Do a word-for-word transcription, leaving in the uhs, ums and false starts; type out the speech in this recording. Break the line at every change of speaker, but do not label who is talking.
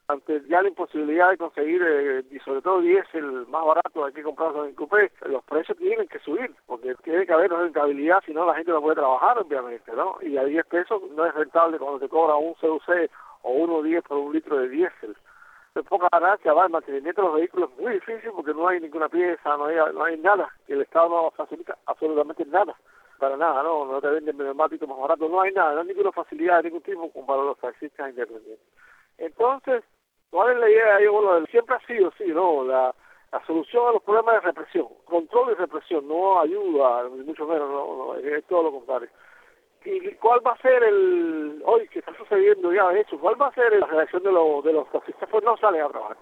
Ante ya la imposibilidad de conseguir, eh, y sobre todo diésel más barato, hay que comprarlo en cupé, los precios tienen que subir, porque tiene que haber rentabilidad, si no la gente no puede trabajar, obviamente, ¿no? Y a diez pesos no es rentable cuando te cobra un C U C o uno diez por un litro de diésel. De poca ganancia, va, el mantenimiento de los vehículos es muy difícil porque no hay ninguna pieza, no hay, no hay nada, y el Estado no facilita absolutamente nada, para nada, ¿no? No te venden neumáticos más baratos, no hay nada, no hay ninguna facilidad de ningún tipo como para los taxistas independientes. Entonces, ¿cuál es la idea? Yo, bueno, siempre ha sido, sí, ¿no? La, la solución a los problemas de represión, control y represión, no ayuda, ni mucho menos, no, no, es todo lo contrario. ¿Y cuál va a ser el, hoy que está sucediendo ya de hecho, cuál va a ser la reacción de los, de los taxistas? Pues no salen a trabajar.